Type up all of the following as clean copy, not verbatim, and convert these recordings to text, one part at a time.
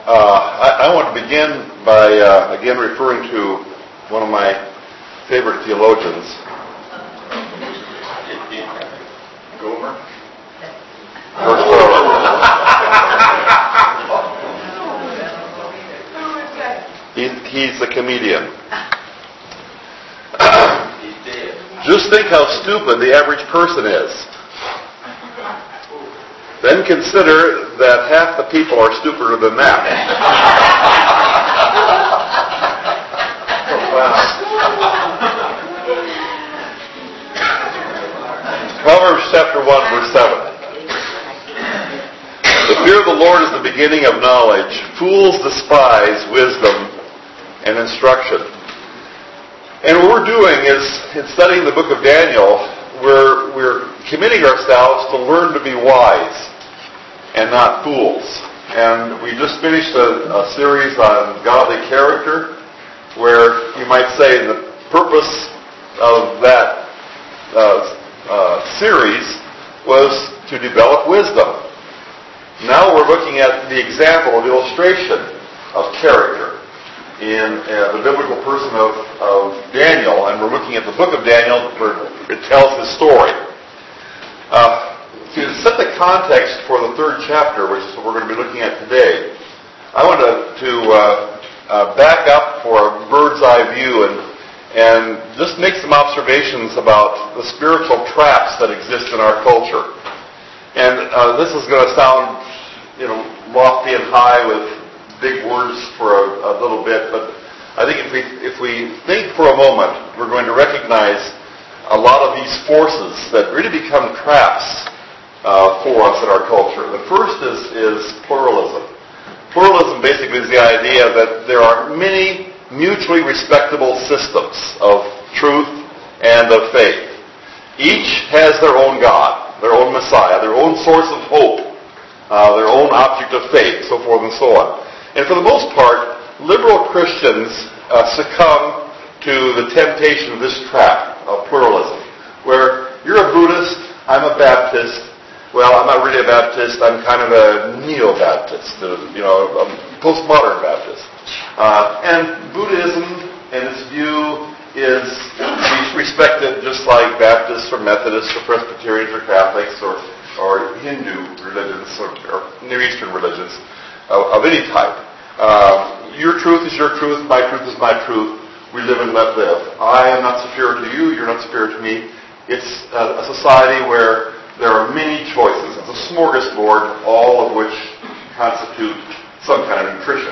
I want to begin by again referring to one of my favorite theologians, Gomer. George Farmer. He's a comedian. Just think how stupid the average person is. Then consider that half the people are stupider than that. Proverbs chapter 1, verse 7. The fear of the Lord is the beginning of knowledge. Fools despise wisdom and instruction. And what we're doing is, in studying the book of Daniel, we're committing ourselves to learn to be wise and not fools. And we just finished a series on godly character, where you might say the purpose of that series was to develop wisdom. Now we're looking at the example of illustration of character in the biblical person of Daniel, and we're looking at the book of Daniel where it tells his story. To set the context for the third chapter, which is what we're going to be looking at today, I want to back up for a bird's eye view and just make some observations about the spiritual traps that exist in our culture. And this is going to sound, lofty and high with big words for a little bit, but I think if we think for a moment, we're going to recognize a lot of these forces that really become traps for us in our culture. The first is pluralism. Pluralism basically is the idea that there are many mutually respectable systems of truth and of faith. Each has their own God, their own Messiah, their own source of hope, their own object of faith, so forth and so on. And for the most part, liberal Christians succumb to the temptation of this trap of pluralism, where you're a Buddhist, I'm a Baptist. Well, I'm not really a Baptist, I'm kind of a neo-Baptist, a postmodern Baptist. And Buddhism and its view is respected just like Baptists or Methodists or Presbyterians or Catholics or Hindu religions or Near Eastern religions of any type. Your truth is your truth, my truth is my truth. We live and let live. I am not superior to you, you're not superior to me. It's a society where there are many choices. It's a smorgasbord, all of which constitute some kind of nutrition.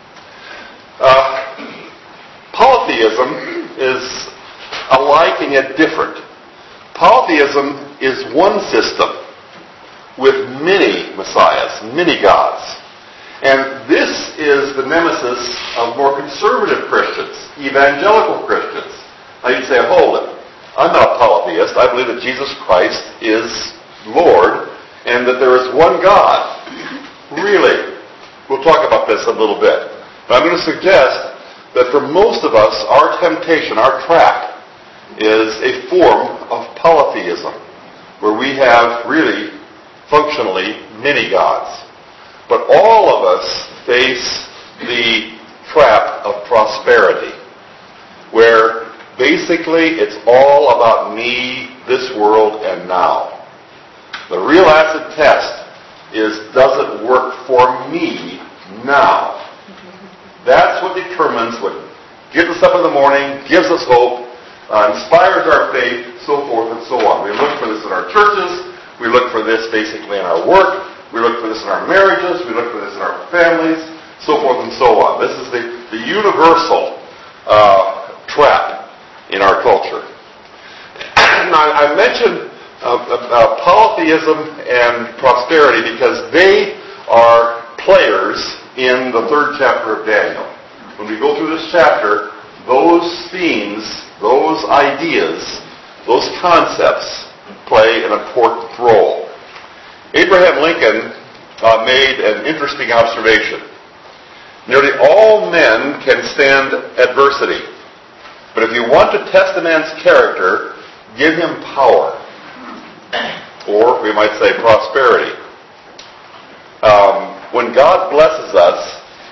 Polytheism is alike and yet different. Polytheism is one system with many messiahs, many gods. And this is the nemesis of more conservative Christians, evangelical Christians. Now you'd say, hold it. I'm not a polytheist. I believe that Jesus Christ is Lord and that there is one God. Really? We'll talk about this a little bit. But I'm going to suggest that for most of us, our temptation, our trap, is a form of polytheism, where we have really, functionally, many gods. But all of us face the trap of prosperity, where basically it's all about me, this world, and now. The real acid test is, does it work for me now? That's what determines what gets us up in the morning, gives us hope, inspires our faith, so forth and so on. We look for this in our churches. We look for this basically in our work. We look for this in our marriages. We look for this in our families, so forth and so on. This is the universal trap in our culture. Now, I mentioned polytheism and prosperity because they are players in the third chapter of Daniel. When we go through this chapter, those themes, those ideas, those concepts play an important role. Abraham Lincoln made an interesting observation. Nearly all men can stand adversity. But if you want to test a man's character, give him power. Or we might say prosperity. When God blesses us,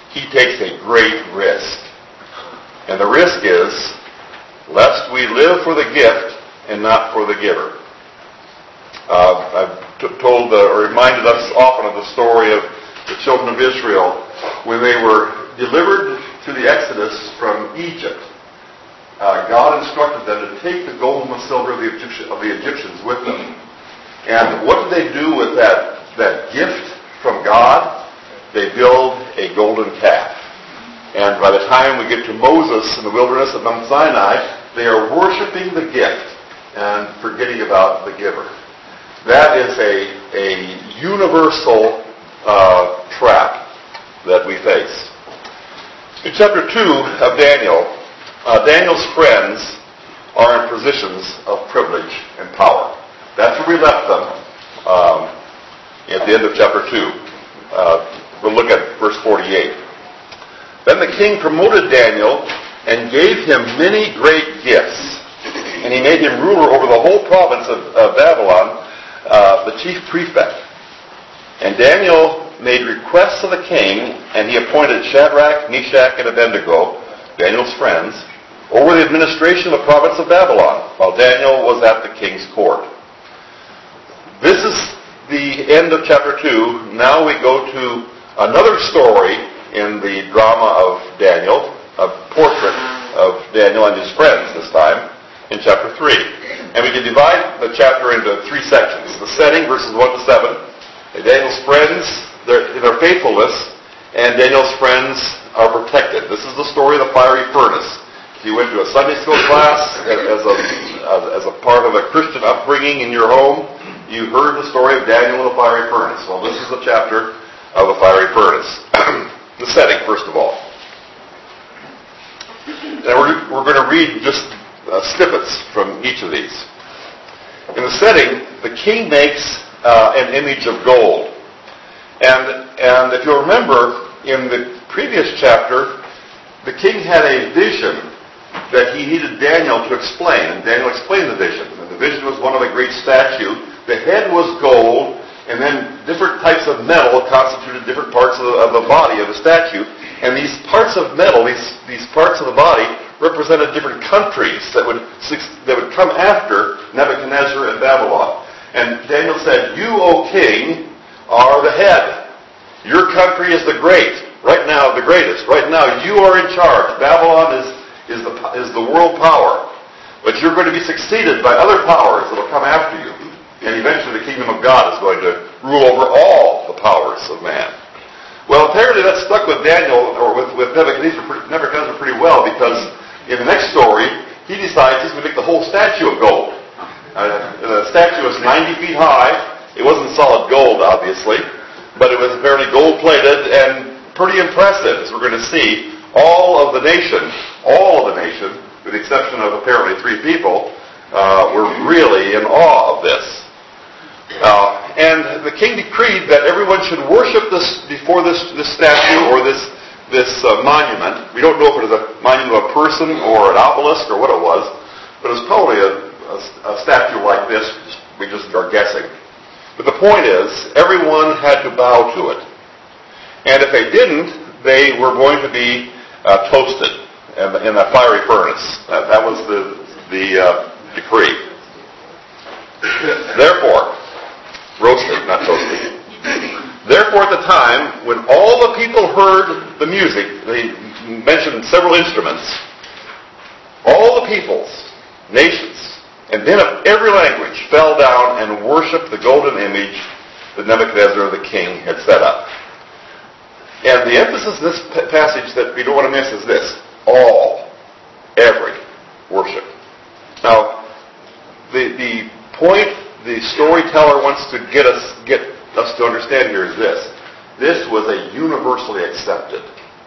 he takes a great risk. And the risk is, lest we live for the gift and not for the giver. I've told or reminded us often of the story of the children of Israel when they were delivered through the Exodus from Egypt. God instructed them to take the gold and the silver of the Egyptians with them. And what did they do with that gift from God? They build a golden calf. And by the time we get to Moses in the wilderness of Mount Sinai, they are worshiping the gift and forgetting about the giver. That is a universal trap that we face. In chapter 2 of Daniel, Daniel's friends are in positions of privilege and power. That's where we left them at the end of chapter 2. We'll look at verse 48. Then the king promoted Daniel and gave him many great gifts. And he made him ruler over the whole province of Babylon, the chief prefect. And Daniel made requests of the king, and he appointed Shadrach, Meshach, and Abednego, Daniel's friends, over the administration of the province of Babylon, while Daniel was at the king's court. This is the end of chapter 2. Now we go to another story in the drama of Daniel, a portrait of Daniel and his friends this time, in chapter 3. And we can divide the chapter into 3 sections. The setting, verses 1 to 7. Daniel's friends, their faithfulness, and Daniel's friends are protected. This is the story of the fiery furnace. If you went to a Sunday school class as a part of a Christian upbringing in your home, you heard the story of Daniel in the fiery furnace. Well, this is the chapter of the fiery furnace. The setting, first of all. And we're going to read just snippets from each of these. In the setting, the king makes an image of gold. And if you'll remember, in the previous chapter, the king had a vision that he needed Daniel to explain. And Daniel explained the vision. And the vision was one of a great statue. The head was gold, and then different types of metal constituted different parts of the body of the statue. And these parts of metal, these parts of the body, represented different countries that would come after Nebuchadnezzar and Babylon. And Daniel said, "You, O king, are the head. Your country is the great. Right now, the greatest. Right now, you are in charge. Babylon is the world power. But you're going to be succeeded by other powers that will come after you. And eventually the kingdom of God is going to rule over all the powers of man." Well, apparently that stuck with Daniel, or with Nebuchadnezzar pretty well, because in the next story, he decides he's going to make the whole statue of gold. The statue was 90 feet high. It wasn't solid gold, obviously, but it was apparently gold-plated and pretty impressive, as we're going to see. All of the nation, with the exception of apparently 3 people, were really in awe of this. And the king decreed that everyone should worship before this statue or this monument. We don't know if it was a monument of a person or an obelisk or what it was, but it was probably a statue like this. We just are guessing. But the point is, everyone had to bow to it. And if they didn't, they were going to be toasted in a fiery furnace. That was the decree. Therefore, roasted, not toasted. Therefore, at the time, when all the people heard the music, they mentioned several instruments, all the peoples, nations, and men of every language fell down and worshipped the golden image that Nebuchadnezzar the king had set up. And the emphasis in this passage that we don't want to miss is this: all, every, worship. Now, the point the storyteller wants to get us to understand here is this: this was a universally accepted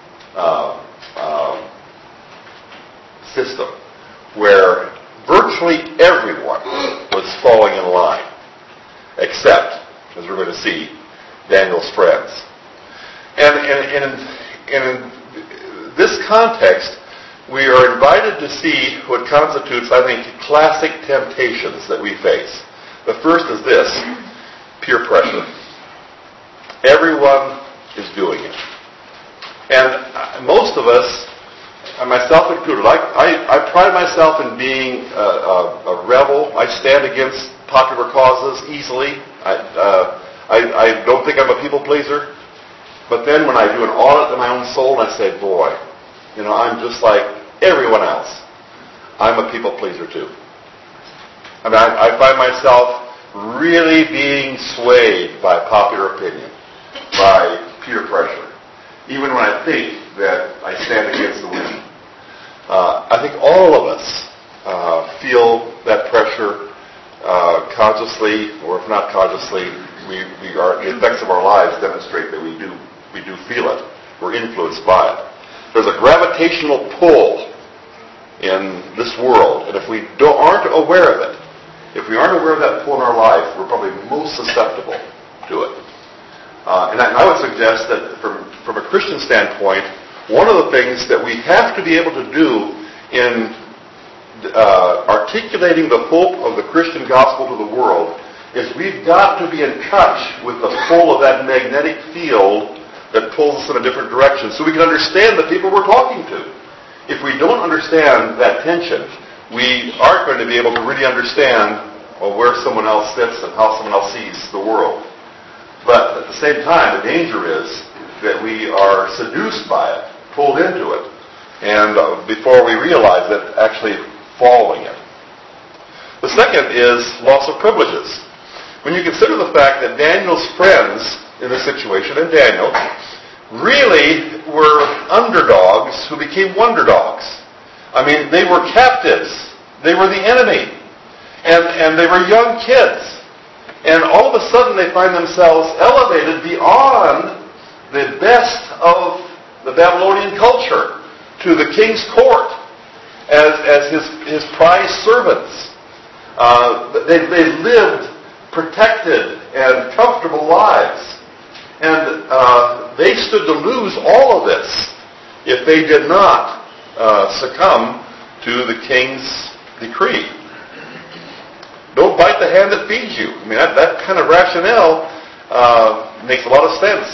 system where virtually everyone was falling in line, except, as we're going to see, Daniel's friends. And in this context, we are invited to see what constitutes, I think, classic temptations that we face. The first is this: peer pressure. Everyone is doing it. And most of us, and myself included, I pride myself in being a rebel. I stand against popular causes easily. I don't think I'm a people pleaser. But then when I do an audit of my own soul, and I say, boy, I'm just like everyone else. I'm a people pleaser too. I mean, I find myself really being swayed by popular opinion, by peer pressure, even when I think that I stand against the wind. I think all of us feel that pressure consciously, or if not consciously, the effects of our lives demonstrate that we do feel it. We're influenced by it. There's a gravitational pull in this world, and if we aren't aware of it, if we aren't aware of that pull in our life, we're probably most susceptible to it. And I would suggest that from a Christian standpoint, one of the things that we have to be able to do in articulating the hope of the Christian gospel to the world is we've got to be in touch with the pull of that magnetic field that pulls us in a different direction so we can understand the people we're talking to. If we don't understand that tension, we aren't going to be able to really understand where someone else sits and how someone else sees the world. But at the same time, the danger is that we are seduced by it, pulled into it, and before we realize it, actually following it. The second is loss of privileges. When you consider the fact that Daniel's friends in this situation, and Daniel, really were underdogs who became wonder dogs. I mean, they were captives. They were the enemy. And they were young kids. And all of a sudden they find themselves elevated beyond the best of the Babylonian culture to the king's court as his prized servants. They lived protected and comfortable lives. And they stood to lose all of this if they did not succumb to the king's decree. Don't bite the hand that feeds you. I mean, that kind of rationale makes a lot of sense.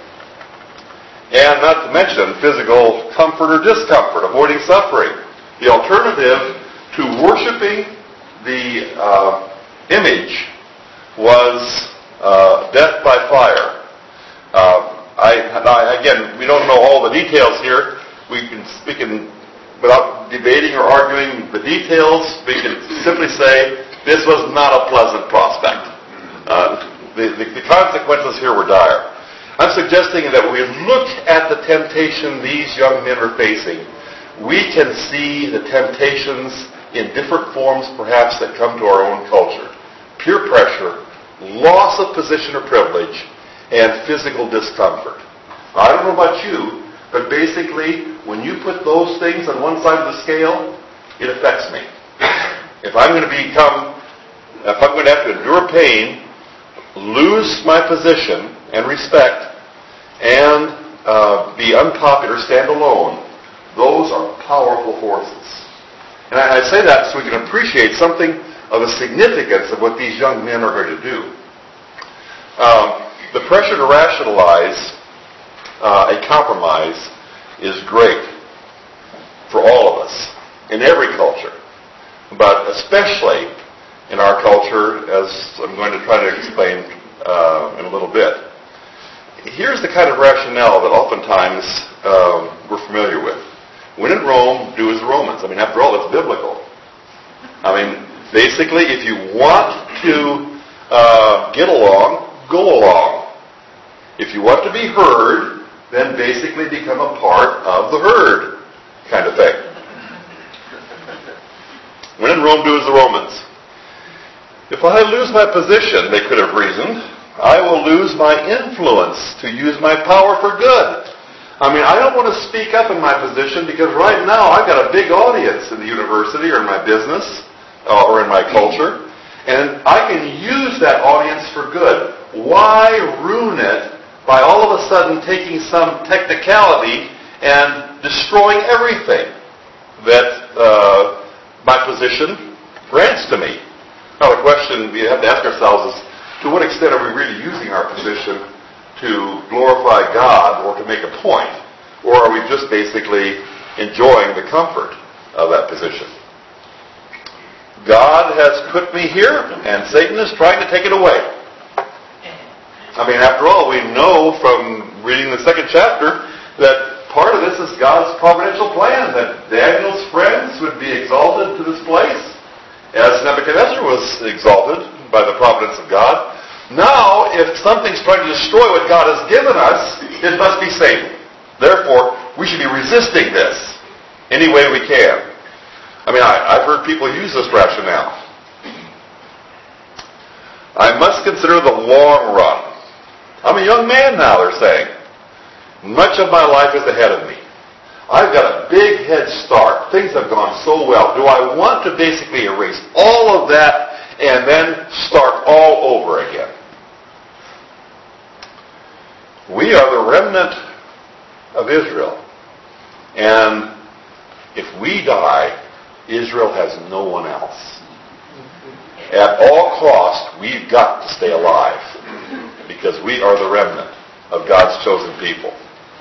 And not to mention physical comfort or discomfort, avoiding suffering. The alternative to worshiping the image was death by fire. Again, we don't know all the details here. We can, without debating or arguing the details, we can simply say this was not a pleasant prospect. The consequences here were dire. I'm suggesting that when we look at the temptation these young men are facing, we can see the temptations in different forms perhaps that come to our own culture. Peer pressure, loss of position or privilege, and physical discomfort. I don't know about you, but basically, when you put those things on one side of the scale, it affects me. If I'm going to have to endure pain, lose my position and respect, and be unpopular, stand alone, those are powerful forces. And I say that so we can appreciate something of the significance of what these young men are going to do. The pressure to rationalize a compromise is great for all of us, in every culture, but especially in our culture, as I'm going to try to explain in a little bit. Here's the kind of rationale that oftentimes we're familiar with. When in Rome, do as the Romans. I mean, after all, it's biblical. I mean, basically, if you want to get along, go along. If you want to be heard, then basically become a part of the herd, kind of thing. When in Rome, do as the Romans. If I lose my position, they could have reasoned, I will lose my influence to use my power for good. I mean, I don't want to speak up in my position because right now I've got a big audience in the university or in my business or in my culture, and I can use that audience for good. Why ruin it by all of a sudden taking some technicality and destroying everything that my position grants to me? Now the question we have to ask ourselves is, to what extent are we really using our position to glorify God or to make a point? Or just basically enjoying the comfort of that position. God has put me here, and Satan is trying to take it away. I mean, after all, we know from reading the second chapter that part of this is God's providential plan, that Daniel's friends would be exalted to this place, as Nebuchadnezzar was exalted by the providence of God. Now, if something's trying to destroy what God has given us, it must be Satan. Therefore, we should be resisting this any way we can. I mean, I've heard people use this rationale. I must consider the long run. I'm a young man now, they're saying. Much of my life is ahead of me. I've got a big head start. Things have gone so well. Do I want to basically erase all of that and then start all over again? We are the remnant of Israel. And if we die, Israel has no one else. At all costs, we've got to stay alive because we are the remnant of God's chosen people.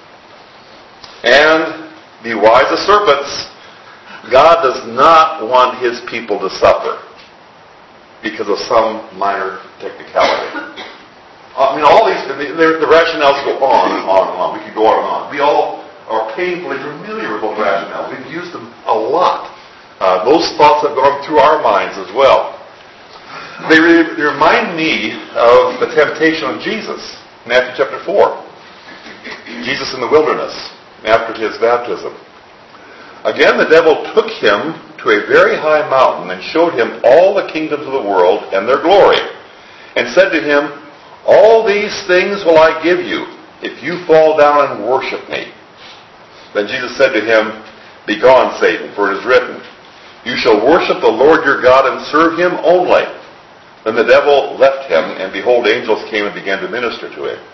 And be wise as serpents. God does not want His people to suffer because of some minor technicality. I mean, all these, the rationales go on and on and on. We could go on and on. We all are painfully familiar with those rationales. We've used them a lot. Those thoughts have gone through our minds as well. They remind me of the temptation of Jesus, Matthew chapter 4. Jesus in the wilderness, after His baptism. Again, the devil took Him to a very high mountain and showed Him all the kingdoms of the world and their glory, and said to Him, "All these things will I give you, if you fall down and worship me." Then Jesus said to him, "Begone, Satan, for it is written, you shall worship the Lord your God and serve Him only." Then the devil left him, and behold, angels came and began to minister to him.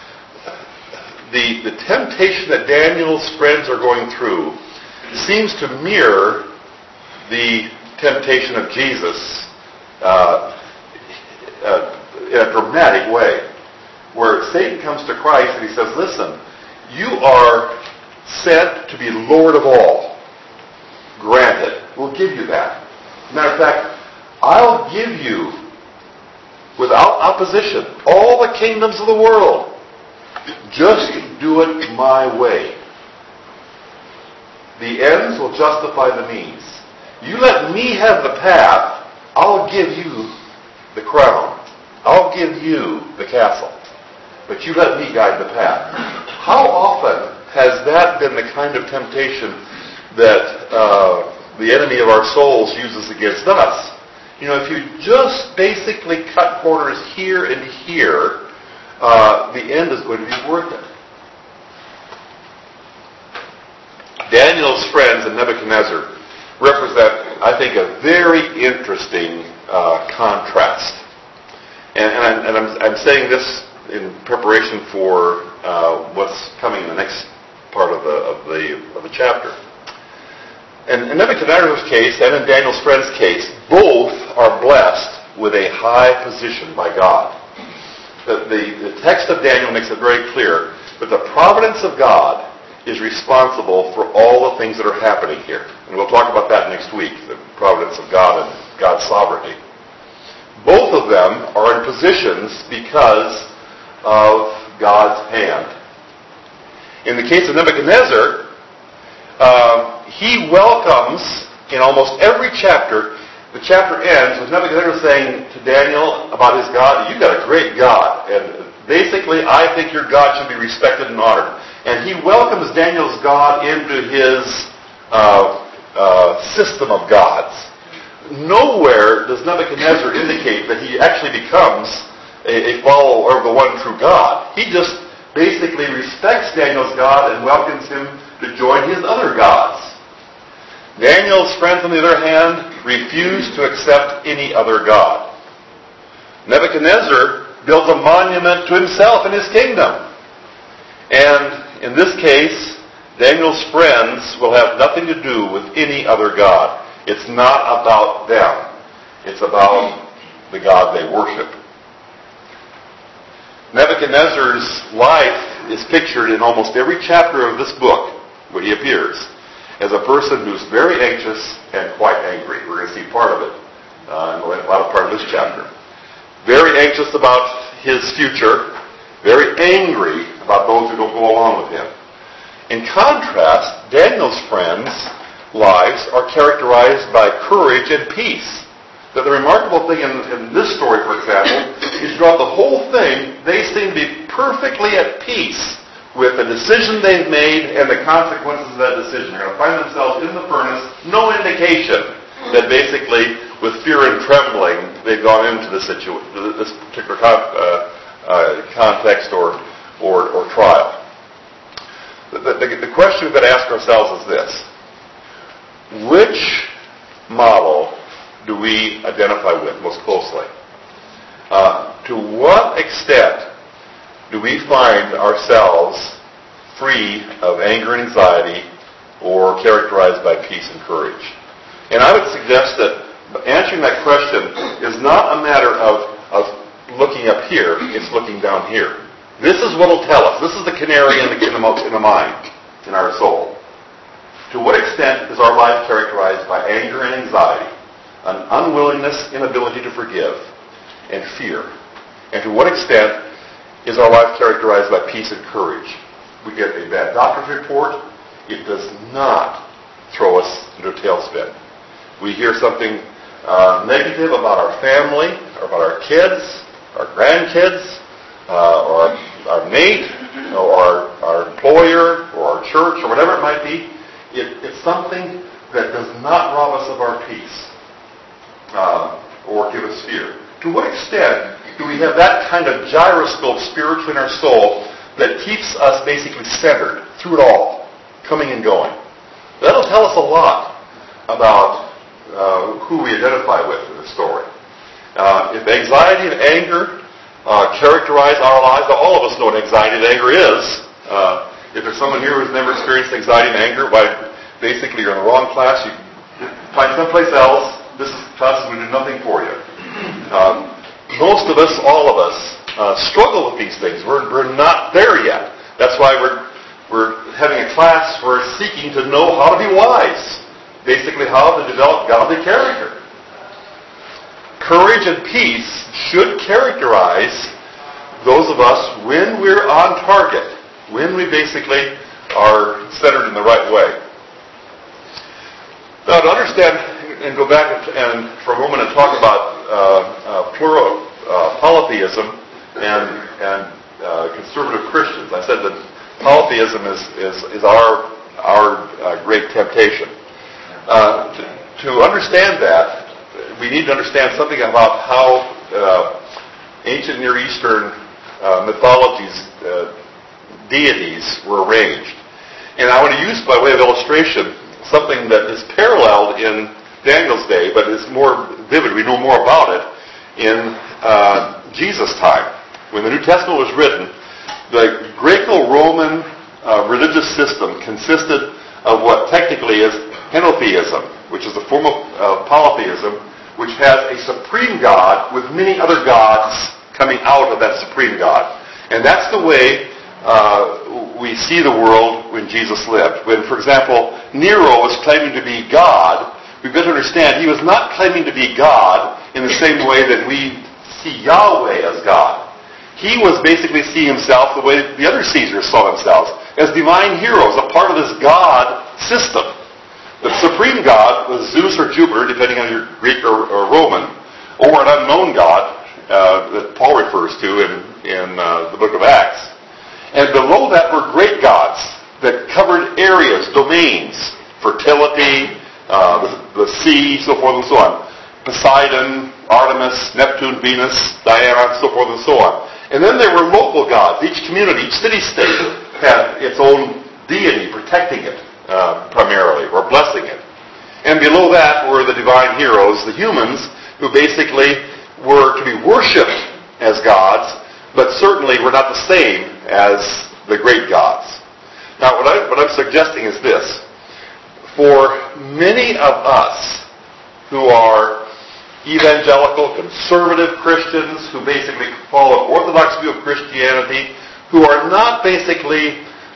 The temptation that Daniel's friends are going through seems to mirror the temptation of Jesus in a dramatic way, where Satan comes to Christ and he says, "Listen, you are sent to be Lord of all. Granted, we'll give you that. Matter of fact, I'll give you, without opposition, all the kingdoms of the world. Just do it my way. The ends will justify the means. You let me have the path, I'll give you the crown. I'll give you the castle. But you let me guide the path." How often has that been the kind of temptation that the enemy of our souls uses against us? You know, if you just basically cut corners here and here, the end is going to be worth it. Daniel's friends and Nebuchadnezzar represent, I think, a very interesting contrast. And I'm saying this in preparation for what's coming in the next part of the chapter. And in Nebuchadnezzar's case and in Daniel's friend's case, both are blessed with a high position by God. The text of Daniel makes it very clear that the providence of God is responsible for all the things that are happening here. And we'll talk about that next week, the providence of God and God's sovereignty. Both of them are in positions because of God's hand. In the case of Nebuchadnezzar, he welcomes, in almost every chapter, the chapter ends with Nebuchadnezzar saying to Daniel about his God, "You've got a great God, and basically I think your God should be respected and honored." And he welcomes Daniel's God into his system of gods. Nowhere does Nebuchadnezzar indicate that he actually becomes a follower of the one true God. He just basically respects Daniel's God and welcomes him to join his other gods. Daniel's friends, on the other hand, refuse to accept any other god. Nebuchadnezzar builds a monument to himself and his kingdom. And in this case, Daniel's friends will have nothing to do with any other god. It's not about them. It's about the God they worship. Nebuchadnezzar's life is pictured in almost every chapter of this book. when he appears, as a person who's very anxious and quite angry. We're going to see part of it in the latter part of this chapter. Very anxious about his future, very angry about those who don't go along with him. In contrast, Daniel's friends' lives are characterized by courage and peace. That the remarkable thing in this story, for example, is throughout the whole thing, they seem to be perfectly at peace with the decision they've made and the consequences of that decision. They're going to find themselves in the furnace, no indication that basically, with fear and trembling, they've gone into this particular context or trial. The question we've got to ask ourselves is this: which model do we identify with most closely? To what extent do we find ourselves free of anger and anxiety or characterized by peace and courage? And I would suggest that answering that question is not a matter of looking up here, it's looking down here. This is what will tell us. This is the canary in the mind, in our soul. To what extent is our life characterized by anger and anxiety, an unwillingness, inability to forgive, and fear? And to what extent is our life characterized by peace and courage? We get a bad doctor's report. It does not throw us into a tailspin. We hear something negative about our family, or about our kids, our grandkids, or our mate, or our employer, or our church, or whatever it might be. It's something that does not rob us of our peace or give us fear. To what extent do we have that kind of gyroscope spiritually in our soul that keeps us basically centered through it all, coming and going? That'll tell us a lot about who we identify with in the story. If anxiety and anger characterize our lives, all of us know what anxiety and anger is. If there's someone here who's never experienced anxiety and anger, basically you're in the wrong class. You find someplace else. This class is going to do nothing for you. Most of us, all of us, struggle with these things. We're not there yet. That's why we're having a class. We're seeking to know how to be wise. Basically, how to develop godly character. Courage and peace should characterize those of us when we're on target, when we basically are centered in the right way. Now, to understand and go back and for a moment and talk about polytheism and conservative Christians. I said that polytheism is our great temptation. To understand that, we need to understand something about how ancient Near Eastern mythologies, deities were arranged. And I want to use, by way of illustration, something that is paralleled in Daniel's day, but is more vivid. We know more about it in Jesus' time. When the New Testament was written, the Greco-Roman religious system consisted of what technically is henotheism, which is a form of polytheism, which has a supreme God with many other gods coming out of that supreme God. And that's the way we see the world when Jesus lived. When, for example, Nero was claiming to be God, we've got to understand he was not claiming to be God in the same way that we see Yahweh as God. He was basically seeing himself the way the other Caesars saw themselves, as divine heroes, a part of this God system. The supreme God was Zeus or Jupiter, depending on your Greek or Roman, or an unknown God that Paul refers to in the book of Acts. And below that were great gods that covered areas, domains, fertility, the sea, so forth and so on. Poseidon, Artemis, Neptune, Venus, Diana, so forth and so on. And then there were local gods. Each community, each city-state had its own deity protecting it primarily, or blessing it. And below that were the divine heroes, the humans, who basically were to be worshipped as gods, but certainly were not the same as the great gods. Now, what I'm suggesting is this. For many of us who are evangelical, conservative Christians who basically follow an orthodox view of Christianity, who are not basically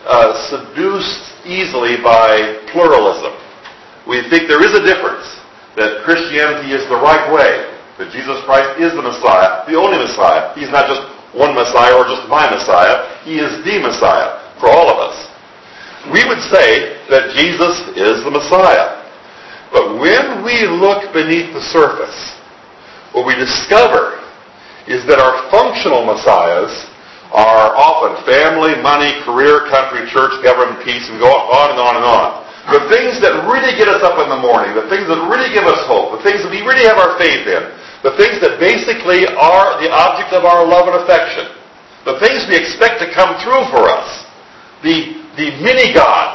seduced easily by pluralism. We think there is a difference, that Christianity is the right way, that Jesus Christ is the Messiah, the only Messiah. He's not just one Messiah or just my Messiah. He is the Messiah for all of us. We would say that Jesus is the Messiah. But when we look beneath the surface, what we discover is that our functional Messiahs are often family, money, career, country, church, government, peace, and go on and on and on. The things that really get us up in the morning, the things that really give us hope, the things that we really have our faith in, the things that basically are the object of our love and affection, the things we expect to come through for us, the mini-gods,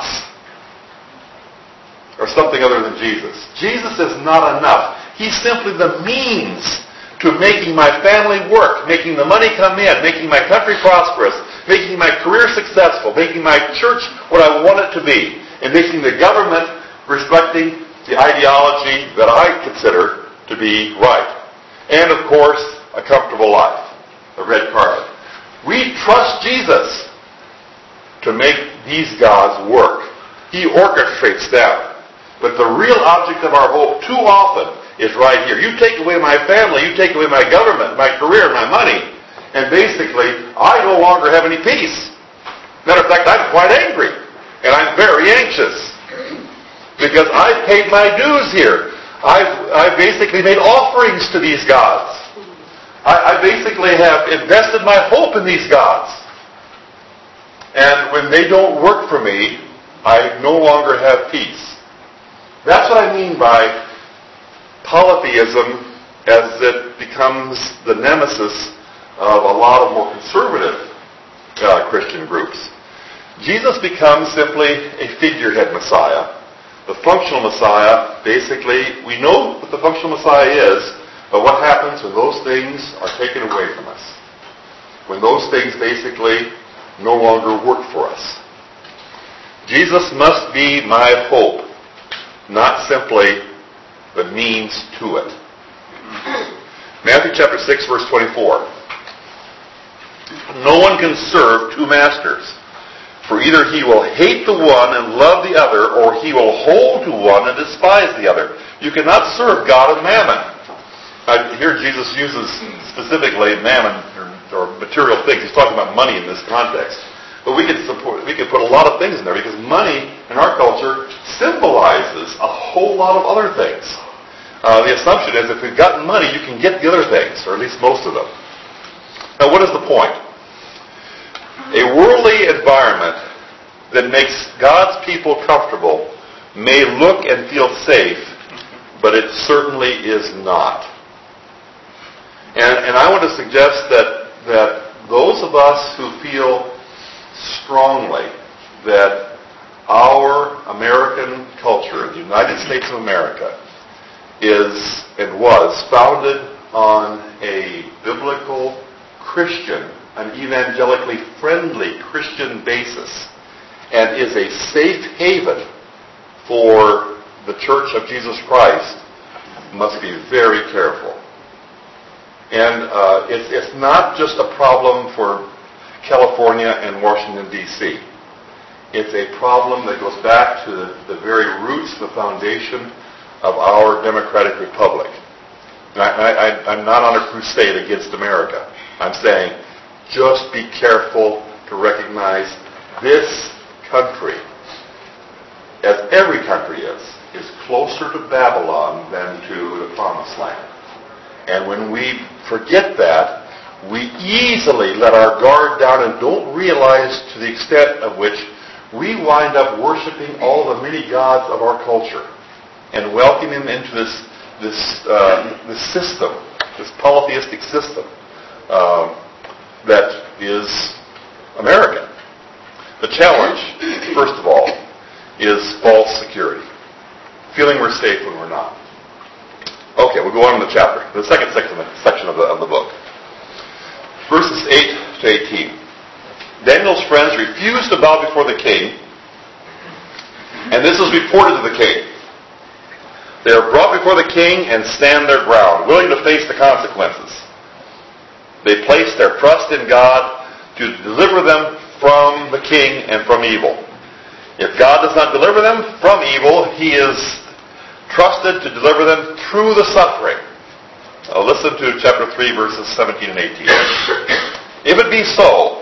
are something other than Jesus. Jesus is not enough. He's simply the means to making my family work, making the money come in, making my country prosperous, making my career successful, making my church what I want it to be, and making the government reflecting the ideology that I consider to be right. And, of course, a comfortable life, a red carpet. We trust Jesus to make these gods work. He orchestrates them. But the real object of our hope too often is right here. You take away my family, you take away my government, my career, my money, and basically, I no longer have any peace. Matter of fact, I'm quite angry, and I'm very anxious, because I've paid my dues here. I've basically made offerings to these gods. I basically have invested my hope in these gods. And when they don't work for me, I no longer have peace. That's what I mean by polytheism as it becomes the nemesis of a lot of more conservative Christian groups. Jesus becomes simply a figurehead Messiah. The functional Messiah, basically, we know what the functional Messiah is, but what happens when those things are taken away from us? When those things basically no longer work for us. Jesus must be my hope, not simply the means to it. Matthew chapter 6, verse 24. No one can serve two masters, for either he will hate the one and love the other, or he will hold to one and despise the other. You cannot serve God and mammon. Here Jesus uses specifically mammon or material things. He's talking about money in this context. But we could put a lot of things in there, because money in our culture symbolizes a whole lot of other things. The assumption is if you've gotten money, you can get the other things, or at least most of them. Now, what is the point? A worldly environment that makes God's people comfortable may look and feel safe, but it certainly is not. And I want to suggest that those of us who feel strongly that our American culture, the United States of America, is and was founded on a biblical Christian, an evangelically friendly Christian basis, and is a safe haven for the Church of Jesus Christ, must be very careful. And it's not just a problem for California and Washington, D.C. It's a problem that goes back to the very roots, the foundation of our democratic republic. I'm not on a crusade against America. I'm saying just be careful to recognize this country, as every country is closer to Babylon than to the Promised Land. And when we forget that, we easily let our guard down and don't realize to the extent of which we wind up worshiping all the many gods of our culture and welcoming them into this system, this polytheistic system that is American. The challenge, first of all, is false security. Feeling we're safe when we're not. Okay, we'll go on in the chapter. The second section of the book. Verses 8 to 18. Daniel's friends refused to bow before the king, and this is reported to the king. They are brought before the king and stand their ground, willing to face the consequences. They place their trust in God to deliver them from the king and from evil. If God does not deliver them from evil, He is trusted to deliver them through the suffering. Listen to chapter 3, verses 17 and 18. If it be so,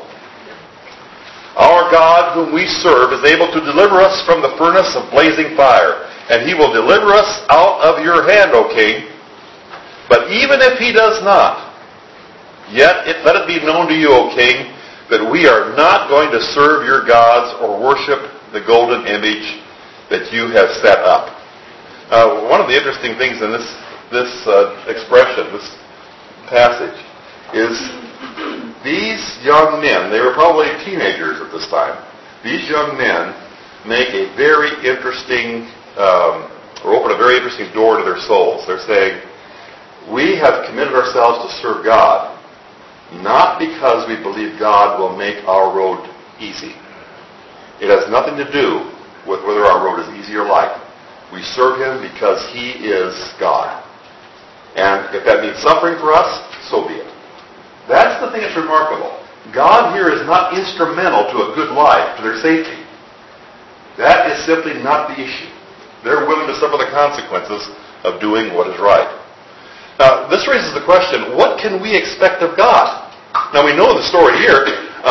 our God whom we serve is able to deliver us from the furnace of blazing fire, and He will deliver us out of your hand, O king. But even if He does not, yet let it be known to you, O king, that we are not going to serve your gods or worship the golden image that you have set up. One of the interesting things in this expression, this passage, is these young men, they were probably teenagers at this time, these young men make a very interesting, or open a very interesting door to their souls. They're saying, we have committed ourselves to serve God, not because we believe God will make our road easy. It has nothing to do with whether our road is easy or light. We serve Him because He is God. And if that means suffering for us, so be it. That's the thing that's remarkable. God here is not instrumental to a good life, to their safety. That is simply not the issue. They're willing to suffer the consequences of doing what is right. Now, this raises the question, what can we expect of God? Now, we know the story here.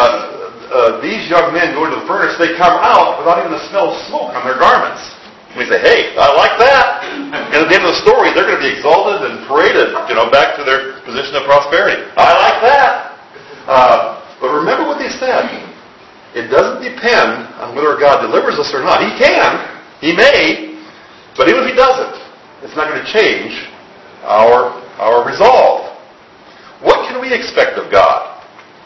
These young men go into the furnace, they come out without even the smell of smoke on their garments. And we say, hey, I like that. And at the end of the story, they're going to be exalted and paraded, back to their position of prosperity. I like that. But remember what they said. It doesn't depend on whether God delivers us or not. He can. He may. But even if He doesn't, it's not going to change our resolve. What can we expect of God?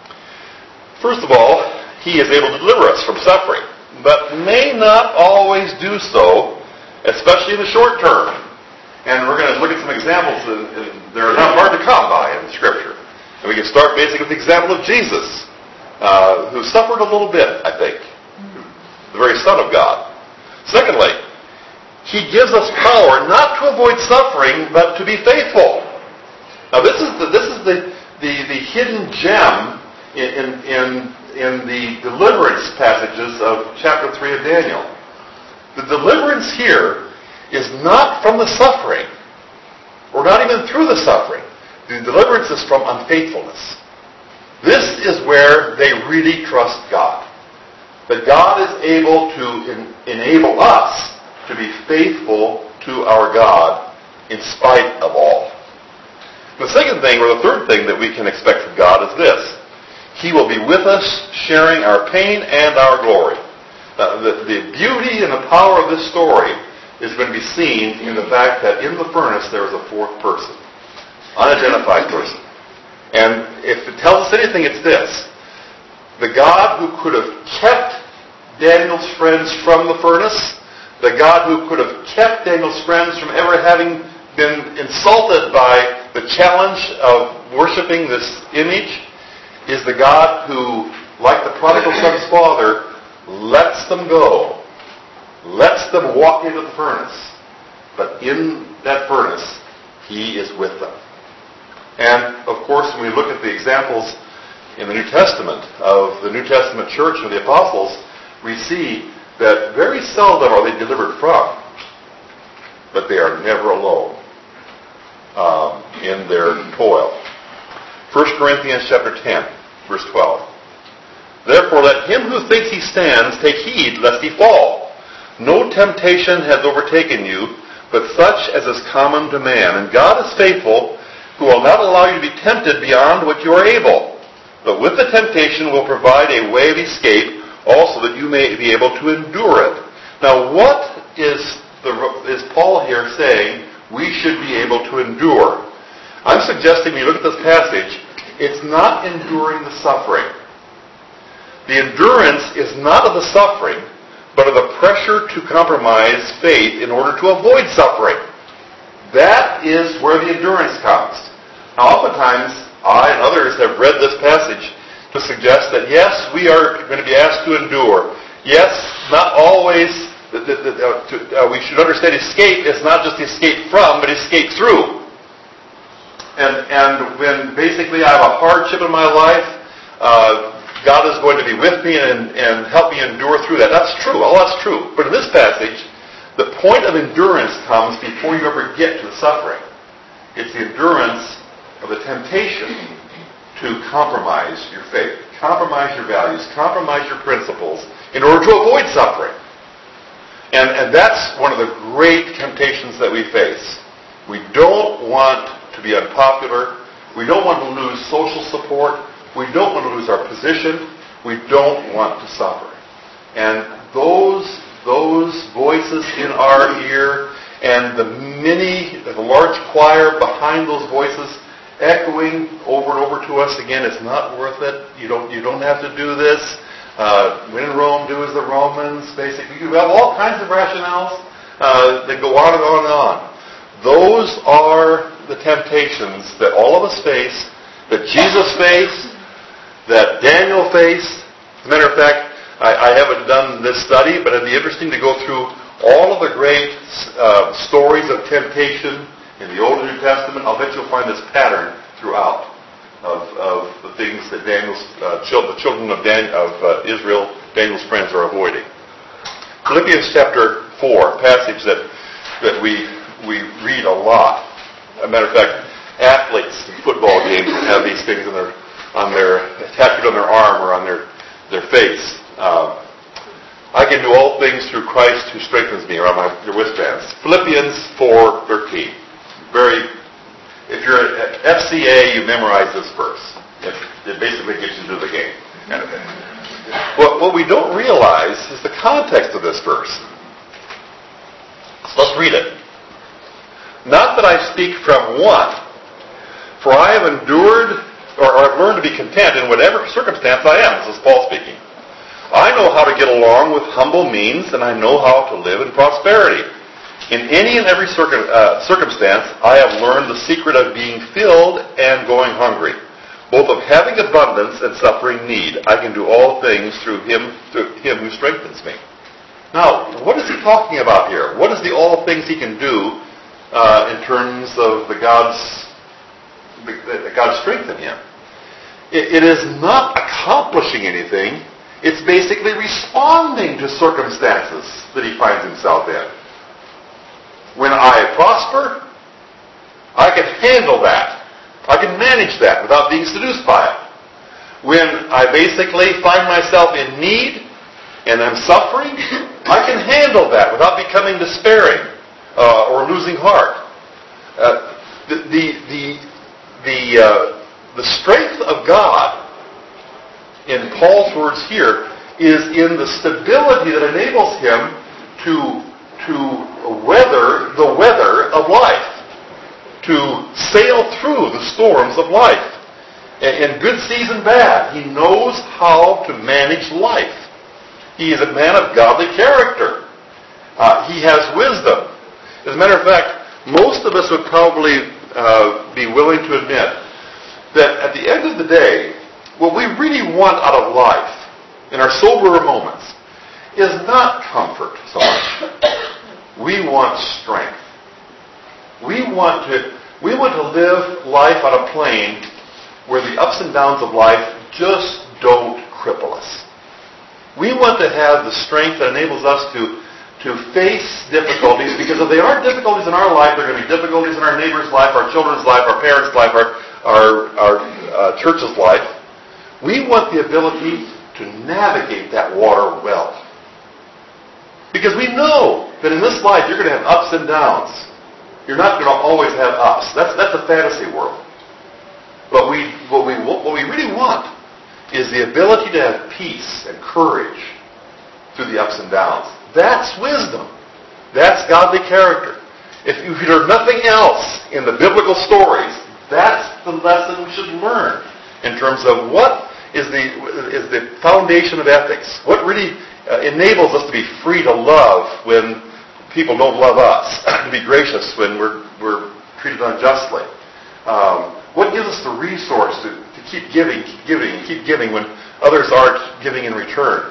First of all, He is able to deliver us from suffering, but may not always do so, especially in the short term. And we're going to look at some examples, and they're not hard to come by in Scripture. And we can start basically with the example of Jesus, who suffered a little bit, I think. The very Son of God. Secondly, He gives us power not to avoid suffering, but to be faithful. Now this is the hidden gem in the deliverance passages of chapter 3 of Daniel. The deliverance here is not from the suffering, or not even through the suffering. The deliverance is from unfaithfulness. This is where they really trust God. That God is able to enable us to be faithful to our God in spite of all. The second thing, or the third thing that we can expect from God is this. He will be with us, sharing our pain and our glory. The beauty and the power of this story is going to be seen in the fact that in the furnace there is a fourth person. Unidentified person. And if it tells us anything, it's this. The God who could have kept Daniel's friends from the furnace, the God who could have kept Daniel's friends from ever having been insulted by the challenge of worshiping this image, is the God who, like the prodigal son's father, lets them go, lets them walk into the furnace. But in that furnace, He is with them. And, of course, when we look at the examples in the New Testament of the New Testament church and the apostles, we see that very seldom are they delivered from, but they are never alone in their toil. 1 Corinthians chapter 10, verse 12. Therefore let him who thinks he stands take heed lest he fall. No temptation has overtaken you, but such as is common to man. And God is faithful, who will not allow you to be tempted beyond what you are able, but with the temptation will provide a way of escape, also that you may be able to endure it. Now what is Paul here saying we should be able to endure? I'm suggesting when you look at this passage, it's not enduring the suffering. The endurance is not of the suffering, but of the pressure to compromise faith in order to avoid suffering. That is where the endurance comes. Now, oftentimes, I and others have read this passage to suggest that, yes, we are going to be asked to endure. Yes, not always. We should understand escape is not just escape from, but escape through. And when basically I have a hardship in my life, God is going to be with me and help me endure through that. That's true. All that's true. But in this passage, the point of endurance comes before you ever get to the suffering. It's the endurance of the temptation to compromise your faith, compromise your values, compromise your principles in order to avoid suffering. And that's one of the great temptations that we face. We don't want to be unpopular. We don't want to lose social support. We don't want to lose our position. We don't want to suffer. And those voices in our ear and the large choir behind those voices echoing over and over to us again, it's not worth it. You don't have to do this. When in Rome, do as the Romans. Basically, you have all kinds of rationales that go on and on and on. Those are the temptations that all of us face, that Jesus faced, that Daniel faced. As a matter of fact, I haven't done this study, but it'd be interesting to go through all of the great stories of temptation in the Old and New Testament. I'll bet you'll find this pattern throughout of the things that the children of Israel, Daniel's friends, are avoiding. Philippians chapter 4, a passage that we read a lot. As a matter of fact, athletes in football games have these things tattooed on their arm or on their face. I can do all things through Christ who strengthens me, around your wristbands. Philippians 4:13. If you're at FCA, you memorize this verse. It basically gets you through the game. What we don't realize is the context of this verse. So let's read it. Not that I speak from want, for I have endured, or I've learned to be content in whatever circumstance I am. This is Paul speaking. I know how to get along with humble means, and I know how to live in prosperity. In any and every circumstance, I have learned the secret of being filled and going hungry, both of having abundance and suffering need. I can do all things through him who strengthens me. Now, what is he talking about here? What is the all things he can do in terms of the God's strength in him? It is not accomplishing anything. It's basically responding to circumstances that he finds himself in. When I prosper, I can handle that. I can manage that without being seduced by it. When I basically find myself in need and I'm suffering, I can handle that without becoming despairing or losing heart. The strength of God, in Paul's words here, is in the stability that enables him to weather the weather of life, to sail through the storms of life. In good seas and bad, he knows how to manage life. He is a man of godly character. He has wisdom. As a matter of fact, most of us would probably be willing to admit that at the end of the day, what we really want out of life, in our soberer moments, is not comfort so much. We want strength. We want to live life on a plane where the ups and downs of life just don't cripple us. We want to have the strength that enables us to face difficulties, because if they aren't difficulties in our life, they're going to be difficulties in our neighbor's life, our children's life, our parents' life, our church's life. We want the ability to navigate that water well. Because we know that in this life you're going to have ups and downs. You're not going to always have ups. That's a fantasy world. But what we really want is the ability to have peace and courage through the ups and downs. That's wisdom. That's godly character. If you learn nothing else in the biblical stories, that's the lesson we should learn in terms of what is the foundation of ethics. What really enables us to be free to love when people don't love us, to be gracious when we're treated unjustly. What gives us the resource to keep giving when others aren't giving in return?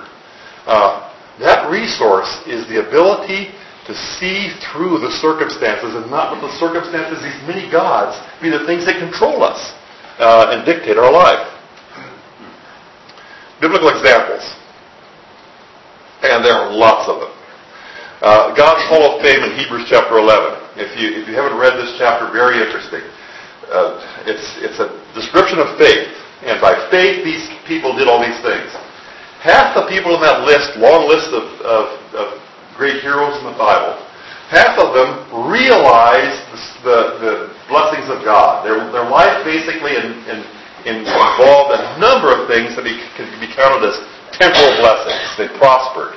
That resource is the ability to see through the circumstances and not let the circumstances, these many gods, be the things that control us and dictate our life. biblical examples. And there are lots of them. God's Hall of Fame in Hebrews chapter 11. If you haven't read this chapter, very interesting. It's a description of faith. And by faith, these people did all these things. Half the people in that list, long list of great heroes in the Bible, half of them realized the blessings of God. Their life basically involved a number of things that can be counted as temporal blessings. They prospered.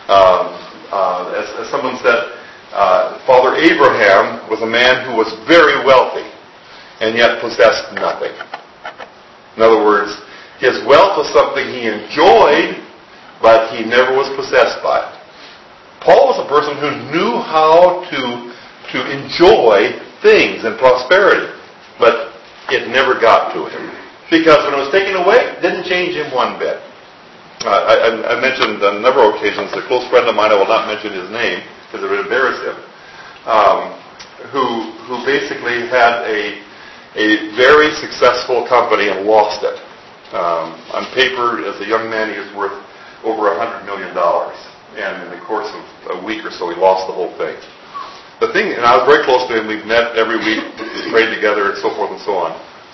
As someone said, Father Abraham was a man who was very wealthy and yet possessed nothing. In other words, his wealth was something he enjoyed, but he never was possessed by it. Paul was a person who knew how to enjoy things and prosperity, but it never got to him. Because when it was taken away, it didn't change him one bit. I mentioned on a number of occasions a close friend of mine, I will not mention his name because it would embarrass him, who basically had a very successful company and lost it. On paper, as a young man, he was worth over $100 million. And in the course of a week or so, he lost the whole thing. The thing, and I was very close to him, we've met every week, prayed together, and so forth and so on.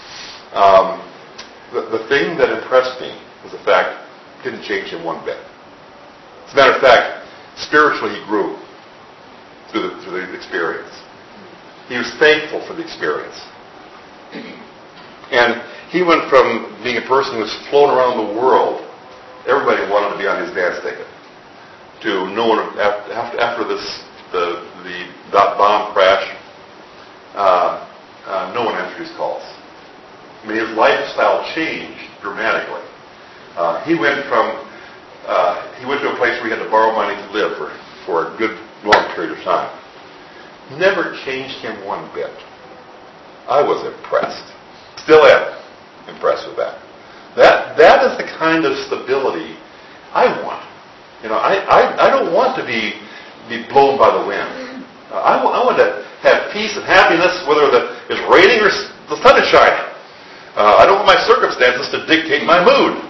The thing that impressed me was the fact it didn't change him one bit. As a matter of fact, spiritually he grew through the experience. He was thankful for the experience. And he went from being a person who was flown around the world, everybody wanted to be on his dance ticket, to no one, after the dot-bomb crash, no one answered his calls. I mean, his lifestyle changed dramatically. He went to a place where he had to borrow money to live for a good long period of time. Never changed him one bit. I was impressed. Still am impressed with that. That is the kind of stability I want. You know, I don't want to be blown by the wind. I want to have peace and happiness, whether it's raining or the sun is shining. I don't want my circumstances to dictate my mood.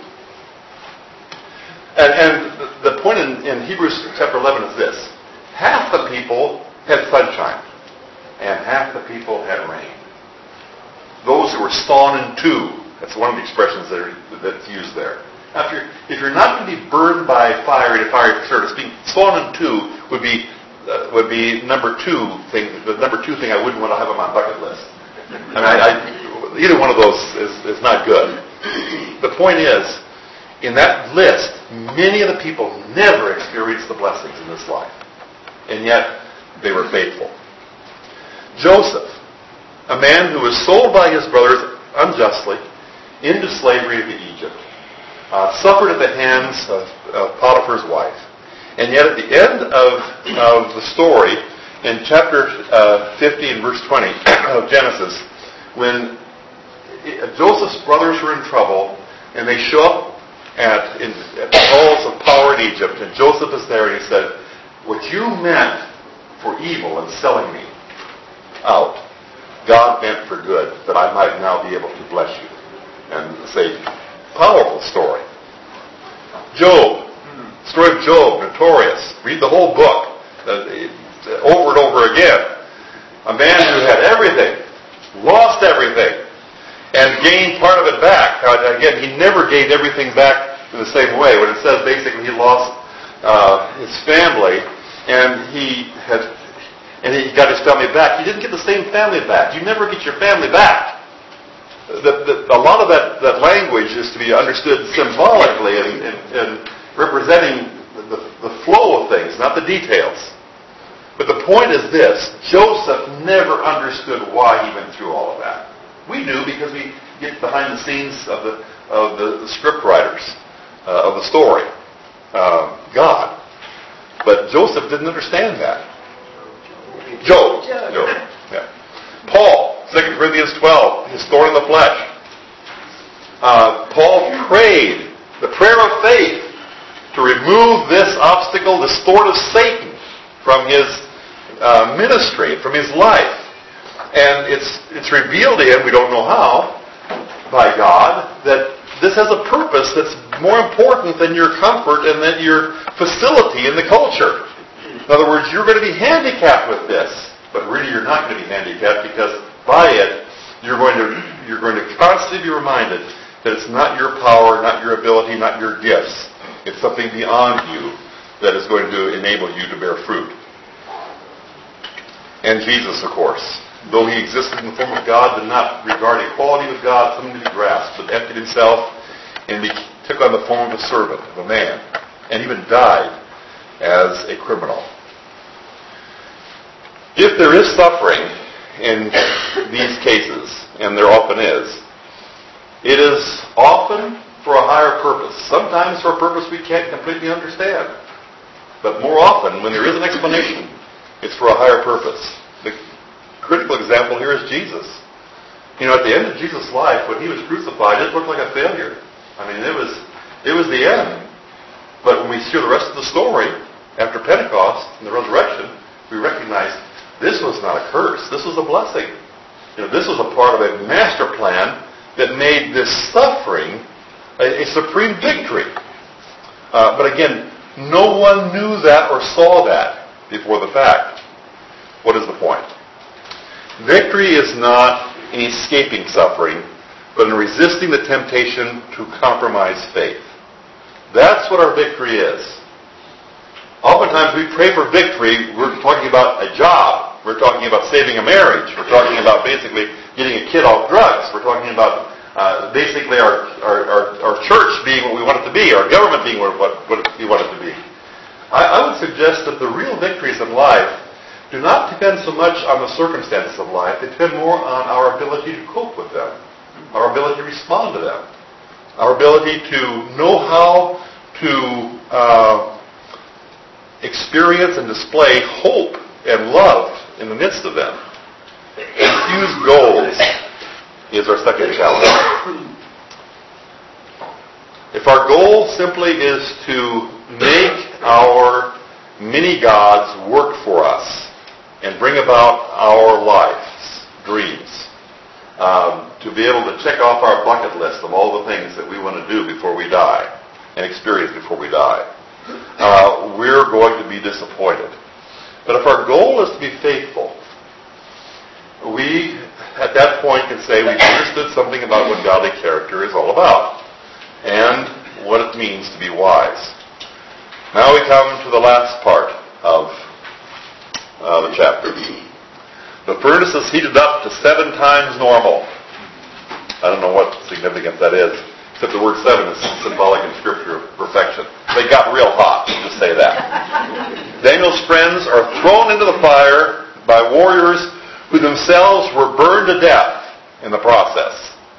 And the point in Hebrews chapter 11 is this. Half the people had sunshine, and half the people had rain. Those who were sawn in two. That's one of the expressions that's used there. Now, if you're not going to be burned by fire in a fiery furnace, being sawn in two would be number two thing. The number two thing I wouldn't want to have on my bucket list. I mean, either one of those is not good. The point is, in that list, many of the people never experienced the blessings in this life, and yet they were faithful. Joseph, a man who was sold by his brothers unjustly into slavery to Egypt, suffered at the hands of Potiphar's wife. And yet at the end of the story, in chapter 50 and verse 20 of Genesis, when Joseph's brothers were in trouble, and they show up at the halls of power in Egypt, and Joseph is there, and he said, "What you meant for evil in selling me out, God meant for good, that I might now be able to bless you." And say, powerful story. Job, story of Job, notorious. Read the whole book over and over again. A man who had everything, lost everything, and gained part of it back. Again, he never gained everything back in the same way. When it says basically he lost his family, and he got his family back. He didn't get the same family back. You never get your family back. A lot of that language is to be understood symbolically and representing the flow of things, not the details. But the point is this: Joseph never understood why he went through all of that. We do, because we get behind the scenes of the script writers of the story, God. But Joseph didn't understand that. Job. Yeah. Paul, 2 Corinthians 12, his thorn in the flesh. Paul prayed the prayer of faith to remove this obstacle, this thorn of Satan, from his ministry, from his life. And it's revealed to him, we don't know how, by God, that this has a purpose that's more important than your comfort and than your facility in the culture. In other words, you're going to be handicapped with this, but really you're not going to be handicapped, because by it, you're going to constantly be reminded that it's not your power, not your ability, not your gifts. It's something beyond you that is going to enable you to bear fruit. And Jesus, of course, though he existed in the form of God, did not regard equality with God something to be grasped, but emptied himself and took on the form of a servant, of a man, and even died as a criminal. If there is suffering in these cases, and there often is, it is often for a higher purpose. Sometimes for a purpose we can't completely understand. But more often, when there is an explanation, it's for a higher purpose. The critical example here is Jesus. At the end of Jesus' life, when he was crucified, it looked like a failure. I mean, it was the end. But when we hear the rest of the story, after Pentecost and the resurrection, we recognize this was not a curse. This was a blessing. This was a part of a master plan that made this suffering a supreme victory. But again, no one knew that or saw that before the fact. What is the point? Victory is not in escaping suffering, but in resisting the temptation to compromise faith. That's what our victory is. Oftentimes we pray for victory, we're talking about a job. We're talking about saving a marriage. We're talking about basically getting a kid off drugs. We're talking about basically our church being what we want it to be, our government being what we want it to be. I would suggest that the real victories in life do not depend so much on the circumstances of life. They depend more on our ability to cope with them, our ability to respond to them, our ability to know how to experience and display hope and love in the midst of them. Infuse goals is our second challenge. If our goal simply is to make our mini-gods work for us and bring about our life's dreams, to be able to check off our bucket list of all the things that we want to do before we die and experience before we die, we're going to be disappointed. But if our goal is to be faithful, we, at that point, can say we've understood something about what godly character is all about and what it means to be wise. Now we come to the last part of the chapter. The furnace is heated up to 7 times normal. I don't know what significance that is, except the word 7 is symbolic in Scripture of perfection. They got real hot, just say that. Daniel's friends are thrown into the fire by warriors who themselves were burned to death in the process.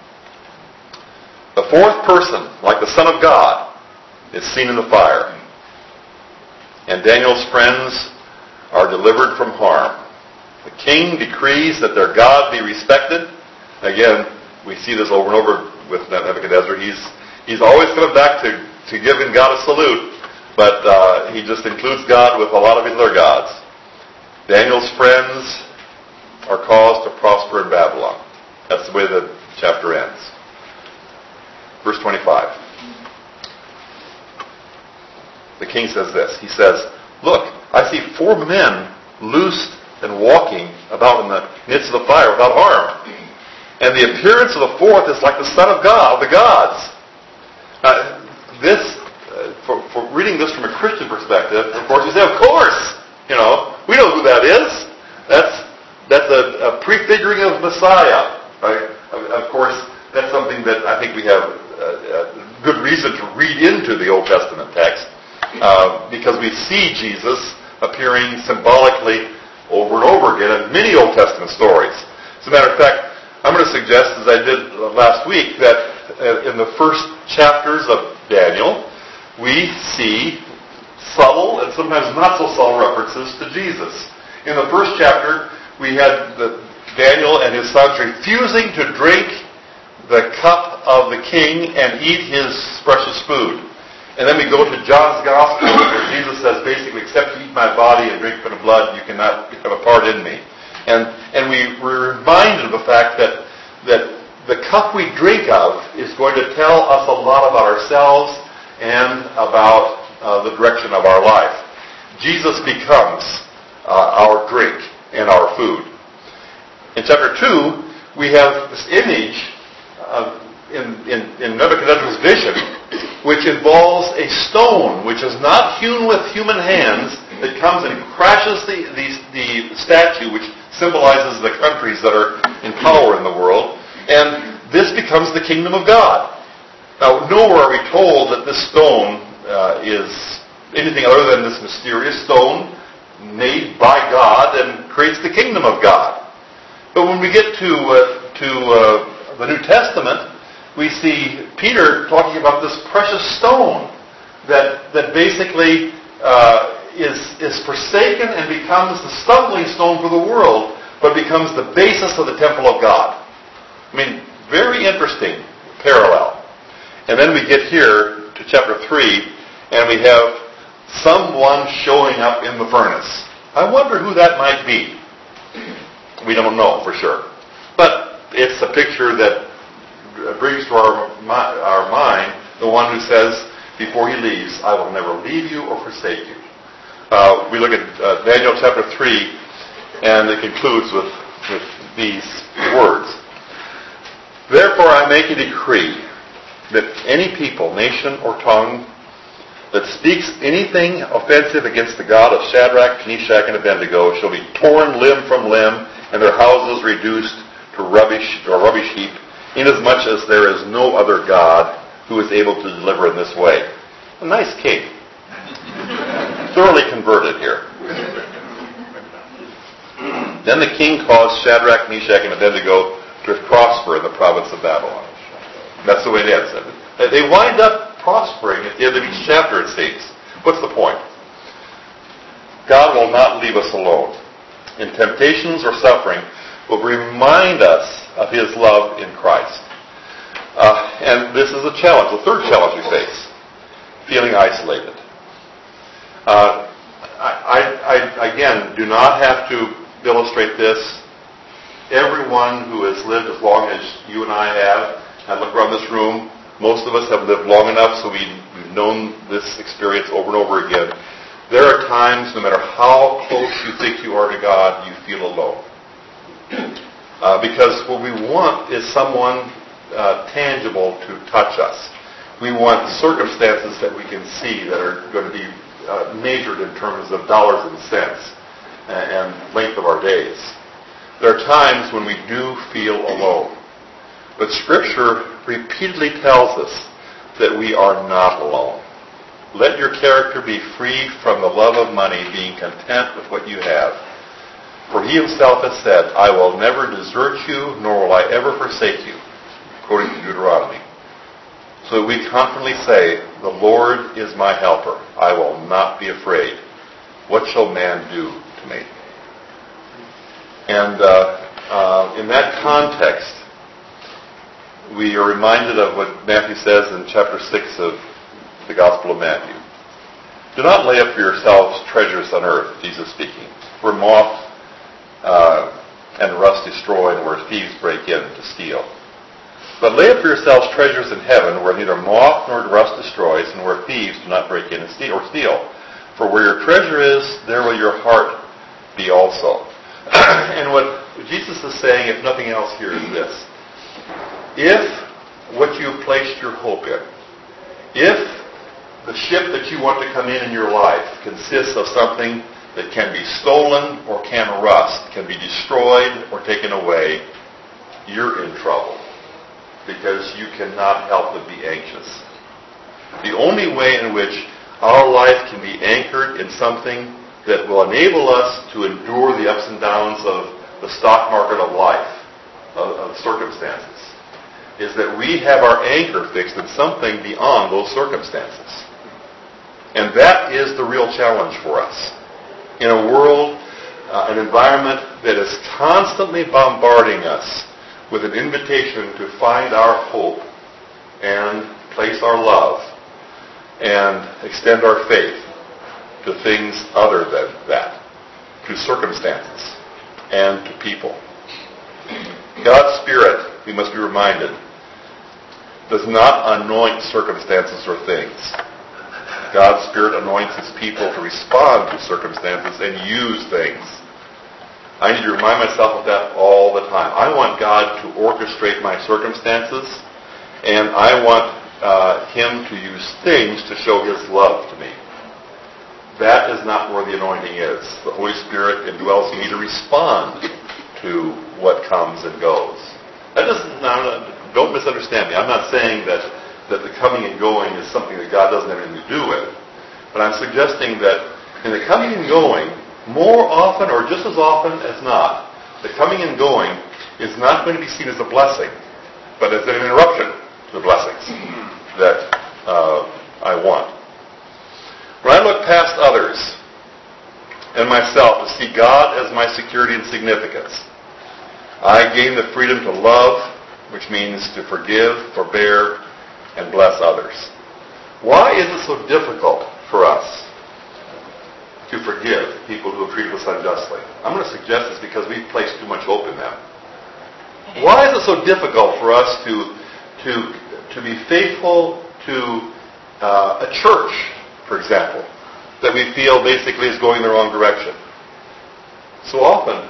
The fourth person, like the Son of God, is seen in the fire. And Daniel's friends are delivered from harm. The king decrees that their God be respected. Again, we see this over and over with Nebuchadnezzar. He's always coming back to giving God a salute, but he just includes God with a lot of other gods. Daniel's friends are caused to prosper in Babylon. That's the way the chapter ends. Verse 25. The king says this. He says, "Look, I see 4 men loosed and walking about in the midst of the fire without harm. And the appearance of the fourth is like the Son of God, of the gods." For reading this from a Christian perspective, of course, you say, of course, we know who that is. That's a prefiguring of Messiah, right? Of course, that's something that I think we have good reason to read into the Old Testament text, because we see Jesus appearing symbolically over and over again in many Old Testament stories. As a matter of fact, I'm going to suggest, as I did last week, that in the first chapters of Daniel, we see subtle and sometimes not so subtle references to Jesus. In the first chapter, we had Daniel and his sons refusing to drink the cup of the king and eat his precious food. And then we go to John's Gospel, where Jesus says, basically, except you eat my body and drink from the blood, you cannot have a part in me. And we were reminded of the fact that the cup we drink of is going to tell us a lot about ourselves and about the direction of our life. Jesus becomes our drink and our food. In chapter 2, we have this image in Nebuchadnezzar's vision, which involves a stone which is not hewn with human hands, that comes and crashes the statue, which symbolizes the countries that are in power in the world, and this becomes the kingdom of God. Now, nowhere are we told that this stone is anything other than this mysterious stone made by God and creates the kingdom of God. But when we get to the New Testament, we see Peter talking about this precious stone that basically is forsaken and becomes the stumbling stone for the world, but becomes the basis of the temple of God. I mean, very interesting parallel. And then we get here to chapter 3, and we have someone showing up in the furnace. I wonder who that might be. We don't know for sure. But it's a picture that brings to our mind the one who says before he leaves, I will never leave you or forsake you. We look at Daniel chapter 3, and it concludes with these words. Therefore I make a decree that any people, nation, or tongue that speaks anything offensive against the God of Shadrach, Meshach, and Abednego shall be torn limb from limb, and their houses reduced to rubbish heap, inasmuch as there is no other God who is able to deliver in this way. A nice king. Thoroughly converted here. Then the king caused Shadrach, Meshach, and Abednego to prosper in the province of Babylon. That's the way it ends. They wind up prospering at the end of each chapter, it seems. What's the point? God will not leave us alone. In temptations or suffering, will remind us of His love in Christ. And this is a challenge, the third challenge we face, feeling isolated. I again, do not have to illustrate this. Everyone who has lived as long as you and I have, I look around this room, most of us have lived long enough so we've known this experience over and over again. There are times, no matter how close you think you are to God, you feel alone. Because what we want is someone tangible to touch us. We want circumstances that we can see that are going to be measured in terms of dollars and cents and length of our days. There are times when we do feel alone. But Scripture repeatedly tells us that we are not alone. Let your character be free from the love of money, being content with what you have. For He Himself has said, I will never desert you, nor will I ever forsake you, according to Deuteronomy. So that we confidently say, the Lord is my helper. I will not be afraid. What shall man do to me? And in that context, we are reminded of what Matthew says in chapter 6 of the Gospel of Matthew. Do not lay up for yourselves treasures on earth, Jesus speaking, where moth and rust destroy and where thieves break in to steal. But lay up for yourselves treasures in heaven, where neither moth nor rust destroys, and where thieves do not break in and steal. For where your treasure is, there will your heart be also. And what Jesus is saying, if nothing else here, is this. If what you have placed your hope in, if the ship that you want to come in your life consists of something that can be stolen or can rust, can be destroyed or taken away, you're in trouble. Because you cannot help but be anxious. The only way in which our life can be anchored in something that will enable us to endure the ups and downs of the stock market of life, of circumstances, is that we have our anchor fixed in something beyond those circumstances. And that is the real challenge for us. In a world, an environment that is constantly bombarding us with an invitation to find our hope and place our love and extend our faith to things other than that, to circumstances and to people. God's Spirit we must be reminded, does not anoint circumstances or things. God's Spirit anoints His people to respond to circumstances and use things. I need to remind myself of that all the time. I want God to orchestrate my circumstances, and I want Him to use things to show His love to me. That is not where the anointing is. The Holy Spirit indwells me to respond to what comes and goes. That doesn't. Don't misunderstand me. I'm not saying that the coming and going is something that God doesn't have anything to do with. But I'm suggesting that in the coming and going, more often or just as often as not, the coming and going is not going to be seen as a blessing, but as an interruption to the blessings that I want. When I look past others and myself to see God as my security and significance, I gain the freedom to love, which means to forgive, forbear, and bless others. Why is it so difficult for us to forgive people who have treated us unjustly? I'm going to suggest it's because we've placed too much hope in them. Why is it so difficult for us to be faithful to a church, for example, that we feel basically is going the wrong direction? So often,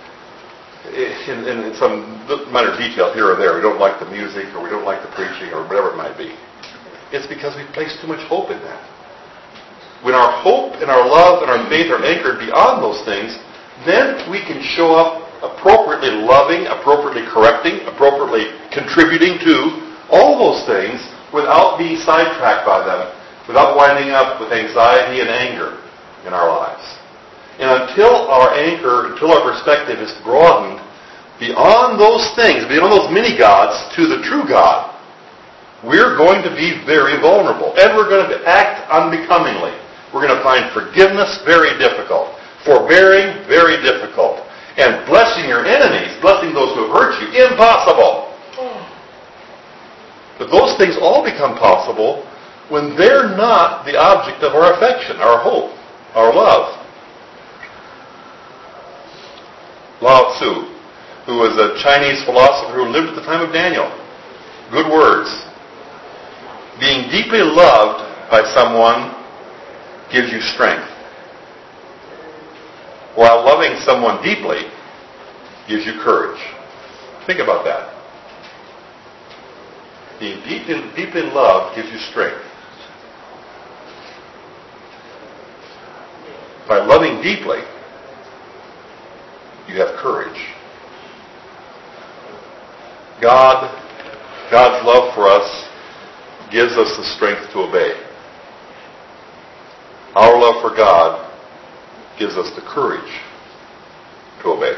in some minor detail here or there, we don't like the music or we don't like the preaching or whatever it might be. It's because we place too much hope in that. When our hope and our love and our faith are anchored beyond those things, then we can show up appropriately loving, appropriately correcting, appropriately contributing to all those things without being sidetracked by them, without winding up with anxiety and anger in our lives. And until our anchor, until our perspective is broadened beyond those things, beyond those mini-gods to the true God, we're going to be very vulnerable. And we're going to act unbecomingly. We're going to find forgiveness very difficult. Forbearing, very difficult. And blessing your enemies, blessing those who have hurt you, impossible. But those things all become possible when they're not the object of our affection, our hope, our love. Lao Tzu, who was a Chinese philosopher who lived at the time of Daniel. Good words. Being deeply loved by someone gives you strength, while loving someone deeply gives you courage. Think about that. Being deeply loved gives you strength. By loving deeply, you have courage. God's love for us gives us the strength to obey. Our love for God gives us the courage to obey.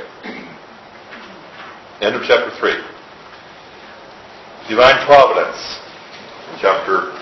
End of chapter 3. Divine providence, chapter